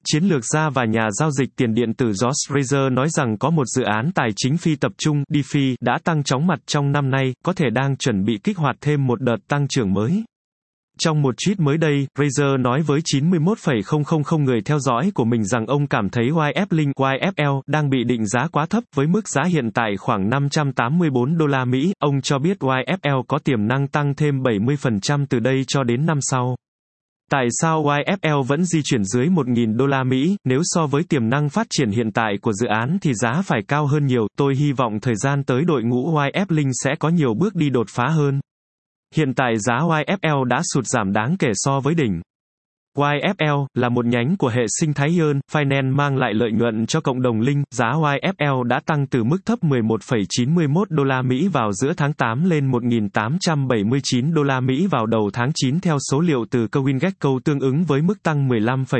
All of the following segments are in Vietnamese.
Chiến lược gia và nhà giao dịch tiền điện tử George Fraser nói rằng có một dự án tài chính phi tập trung DeFi đã tăng chóng mặt trong năm nay, có thể đang chuẩn bị kích hoạt thêm một đợt tăng trưởng mới. Trong một tweet mới đây, Fraser nói với 91,000 người theo dõi của mình rằng ông cảm thấy YFLink đang bị định giá quá thấp với mức giá hiện tại khoảng 584 đô la Mỹ. Ông cho biết YFL có tiềm năng tăng thêm 70% từ đây cho đến năm sau. Tại sao YFL vẫn di chuyển dưới 1.000 đô la Mỹ? Nếu so với tiềm năng phát triển hiện tại của dự án thì giá phải cao hơn nhiều. Tôi hy vọng thời gian tới đội ngũ YFLink sẽ có nhiều bước đi đột phá hơn. Hiện tại giá YFL đã sụt giảm đáng kể so với đỉnh. YFL là một nhánh của hệ sinh thái Yearn Finance mang lại lợi nhuận cho cộng đồng Link. Giá YFL đã tăng từ mức thấp 11,91 đô la Mỹ vào giữa tháng 8 lên 1.879 đô la Mỹ vào đầu tháng 9 theo số liệu từ CoinGecko, tương ứng với mức tăng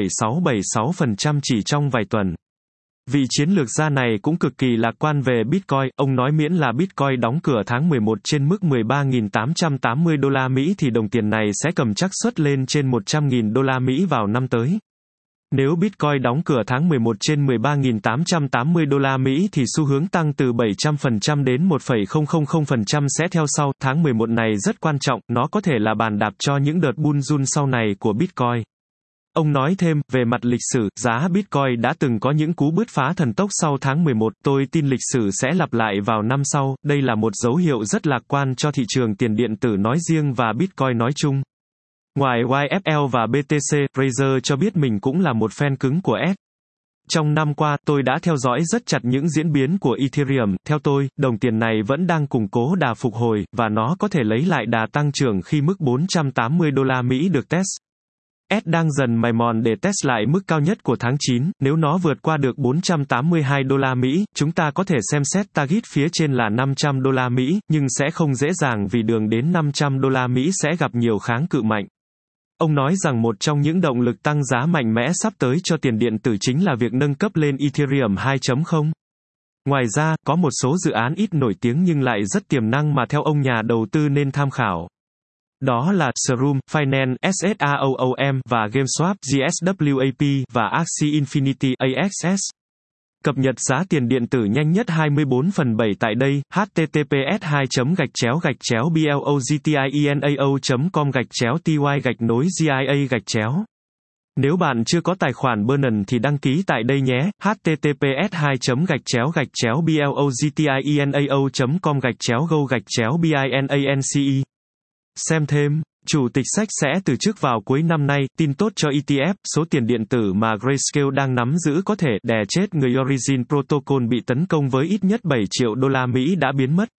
15,676% chỉ trong vài tuần. Vị chiến lược gia này cũng cực kỳ lạc quan về Bitcoin. Ông nói miễn là Bitcoin đóng cửa tháng 11 trên mức 13.880 đô la Mỹ thì đồng tiền này sẽ cầm xác suất lên trên 100.000 đô la Mỹ vào năm tới. Nếu Bitcoin đóng cửa tháng 11 trên 13.880 đô la Mỹ thì xu hướng tăng từ 700% đến 1,000% sẽ theo sau. Tháng 11 này rất quan trọng, nó có thể là bàn đạp cho những đợt bull run sau này của Bitcoin. Ông nói thêm, về mặt lịch sử, giá Bitcoin đã từng có những cú bứt phá thần tốc sau tháng 11, tôi tin lịch sử sẽ lặp lại vào năm sau, đây là một dấu hiệu rất lạc quan cho thị trường tiền điện tử nói riêng và Bitcoin nói chung. Ngoài YFL và BTC, Fraser cho biết mình cũng là một fan cứng của ETH. Trong năm qua, tôi đã theo dõi rất chặt những diễn biến của Ethereum, theo tôi, đồng tiền này vẫn đang củng cố đà phục hồi, và nó có thể lấy lại đà tăng trưởng khi mức 480 đô la Mỹ được test. ETH đang dần mài mòn để test lại mức cao nhất của tháng 9, nếu nó vượt qua được 482 đô la Mỹ, chúng ta có thể xem xét target phía trên là 500 đô la Mỹ, nhưng sẽ không dễ dàng vì đường đến 500 đô la Mỹ sẽ gặp nhiều kháng cự mạnh. Ông nói rằng một trong những động lực tăng giá mạnh mẽ sắp tới cho tiền điện tử chính là việc nâng cấp lên Ethereum 2.0. Ngoài ra, có một số dự án ít nổi tiếng nhưng lại rất tiềm năng mà theo ông nhà đầu tư nên tham khảo. Đó là Shroom Finance SSAOOM và GameSwap GSWAP và Axie Infinity AXS. Cập nhật giá tiền điện tử nhanh nhất 24/7 tại đây, https://blogitienao.com/ty-GIA. Nếu bạn chưa có tài khoản Binance thì đăng ký tại đây nhé, https://blogitienao.com/go-binance. Xem thêm, Chủ tịch SEC sẽ từ chức vào cuối năm nay, tin tốt cho ETF, số tiền điện tử mà Grayscale đang nắm giữ có thể đè chết người Origin Protocol bị tấn công với ít nhất 7 triệu đô la Mỹ đã biến mất.